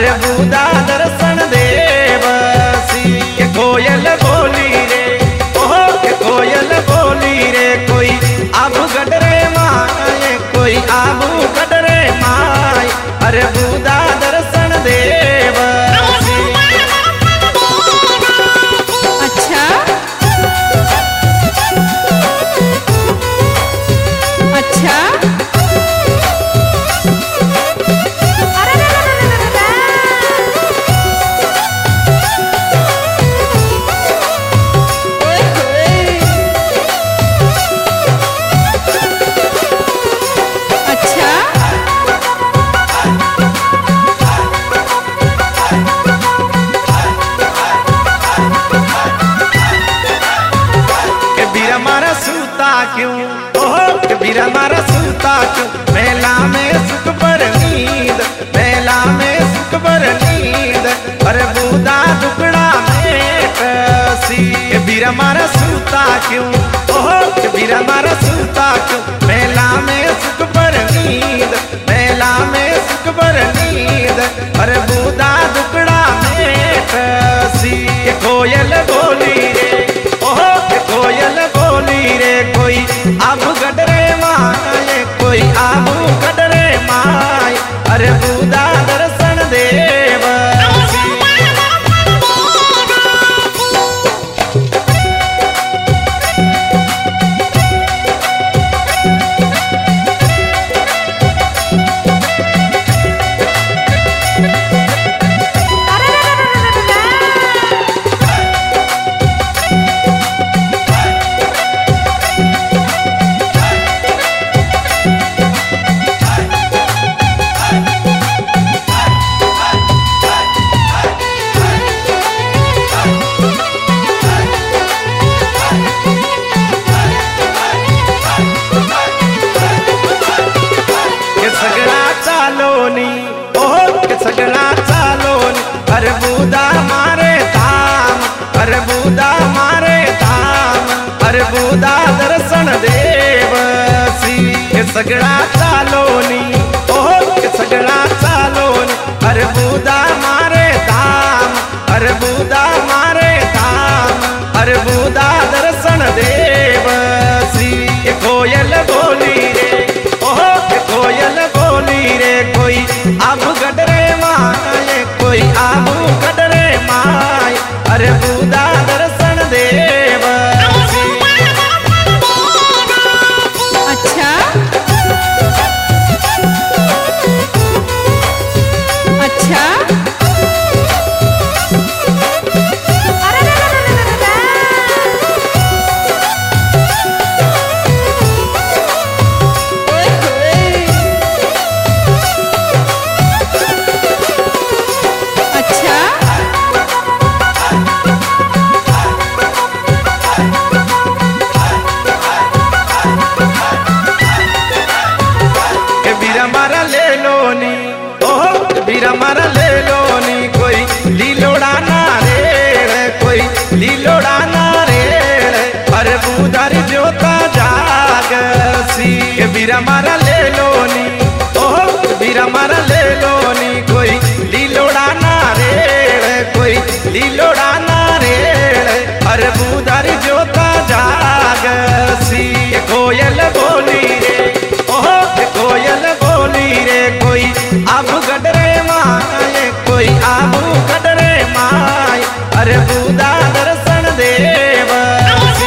अरे बूदा दर्शन देवसी के कोयल बोली रे, ओहो के कोयल बोली रे, कोई आबू गडरे माए, कोई आबू गडरे माए, अरे बूदा दर्शन देवसी। अच्छा अच्छा क्यों ओहो कबीर हमारा सूता क्यों, मेला में सुख पर नींद, मेला में सुख पर नींद, अरे बूदा दुकड़ा में कसी। कबीर हमारा सूता क्यों ओहो कबीर हमारा सूता क्यों, मेला में सुख पर नींद, मेला में सुख पर नींद, अरे बूदा दुकड़ा में कसी। कोयल बोली रे, ओहो कोयल बोली रे, कोई आबू गडरे माए, कोई आबू गडरे माए, अरे बूदा दर्शन देवसी। सगड़ा चालोनी अरे बूदा मारे धाम, अरे बूदा मारे धाम, अरे बूदा दर्शन देवसी। सगड़ा चालोनी ओहो सगड़ा चालोनी, अरे बूदा मारे धाम, अरे बूदा मारे धाम, अरे बूदा दर्शन देवसी। कोयल बोली रे, ओहो कोयल बोली रे, कोई आबू गडरे माए, कोई आबू गडरे माए, अरे बूदा दर्शन देवसी। अच्छा अच्छा कबीर हमारा ले लोनी, कोई लीलोड़ा नारेड़, कोई लीलोड़ा नारेड़, अरे बूदारी जोता जागसी। कबीर हमारा ले लोनी ओहो कबीर हमारा ले लोनी, कोई लीलोड़ा नारेड़, कोई लीलोड़ा नारेड़, अरे बूदारी जोता जागसी। कोयल बोली रे, ओहो कोयल बोली रे, कोई आबू गडरे माए, कोई आबू गडरे माए, अरे बूदा दर्शन देवसी।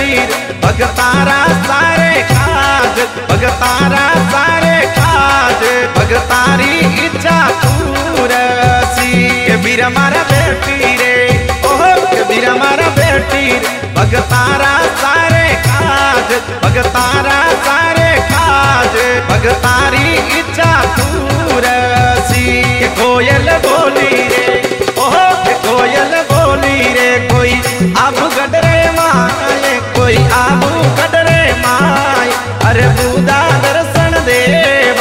बेटी भगतारा सारे काज भगतारा सारे काज भगतारी इच्छा पूरसी के बीर मारा बेटी रे ओहो के बीर मारा बेटी रे भगतारा सारे काज भगतारा सारे काज भगतारी इच्छा पूरसी के कोयल बोली रे ओहो के कोयल बोली रे कोई अब गडरे माए कोई आबू गडरे माए अरे बूदा दर्शन देव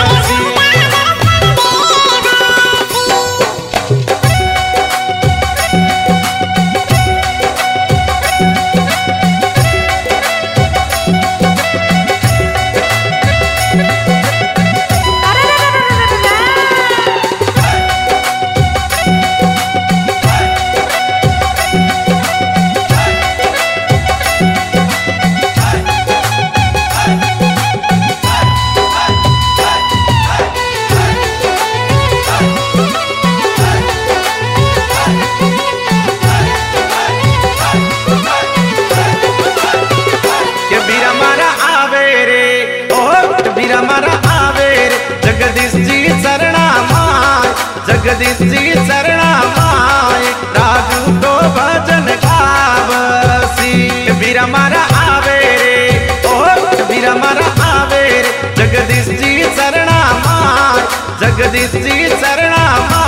जगदीश जी शरणा माय जगदीश जी शरणा माय राजू को भजन गावसी बीर मारा आवे रे ओ बीर मारा आवे रे जगदीश जी शरणा माय जगदीश जी शरणा माय